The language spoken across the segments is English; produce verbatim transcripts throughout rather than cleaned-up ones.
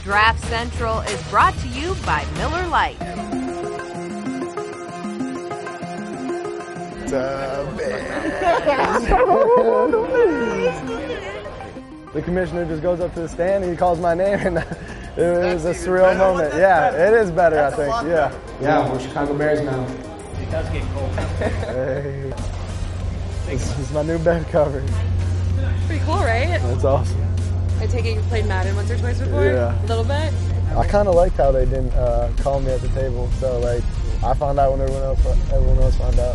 Draft Central is brought to you by Miller Lite. The commissioner just goes up to the stand and he calls my name, and it was a surreal moment. Yeah, it is better, I think. Yeah. Yeah, we're Chicago Bears now. It does get cold. Hey, this is my new bed cover. Pretty cool, right? That's awesome. I take it you played Madden once or twice before? Yeah. A little bit? I kind of liked how they didn't uh, call me at the table. So, like, I found out when everyone else, everyone else found out.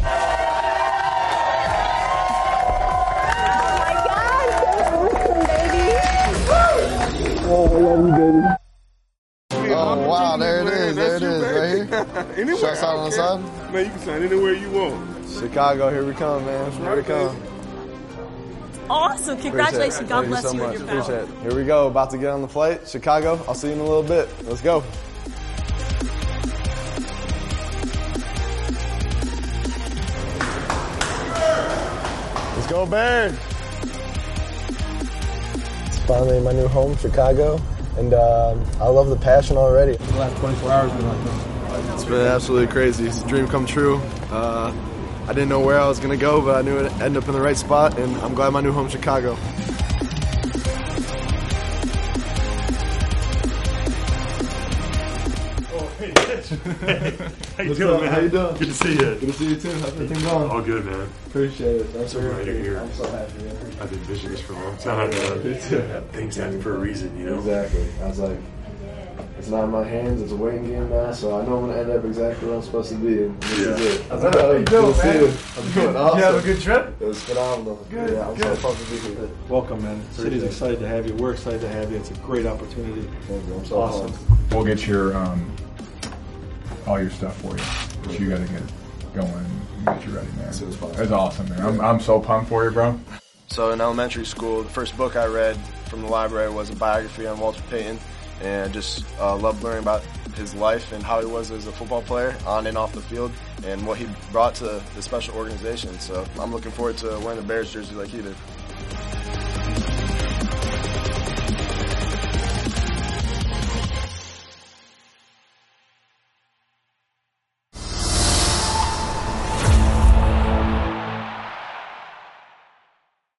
Oh, wow, there it is, there it is, right here. Anywhere. Shots out on the side? Man, you can sign anywhere you want. Chicago, here we come, man. Here we come. Awesome. Congratulations. Appreciate it. God Thank bless you so you much. and your family. Appreciate it. Here we go. About to get on the flight. Chicago, I'll see you in a little bit. Let's go. Let's go, Bears. It's finally my new home, Chicago, and uh, I love the passion already. The last twenty-four hours been like this. It's been absolutely crazy. It's a dream come true. Uh, I didn't know where I was going to go, but I knew it'd end up in the right spot, and I'm glad my new home, Chicago. How you doing, man? How you doing? Good to see you. Good to see you too. How's everything going? All good, man. Appreciate it. Thanks So for glad you're here. I'm so happy. Man. I've been visioning this for a long time. Me too. Things happen for a reason, you know? Exactly. I was like, it's not in my hands. It's a waiting game now, so I know I'm going to end up exactly where I'm supposed to be. And this Yeah. is it. How you doing, Good to see man? you. I'm doing awesome. You have a good trip? It was phenomenal. Good, Yeah, I'm good. so pumped to be here. Welcome, man. Appreciate City's it. excited to have you. We're excited to have you. It's a great opportunity. Thank you. I'm so Awesome. pumped. We'll get your um, all your stuff for you. But you got to get going and get you ready, man. As soon as possible. It's awesome, man. I'm, I'm so pumped for you, bro. So in elementary school, the first book I read from the library was a biography on Walter Payton, and I just uh, loved learning about his life and how he was as a football player on and off the field and what he brought to the special organization. So I'm looking forward to wearing the Bears jersey like he did.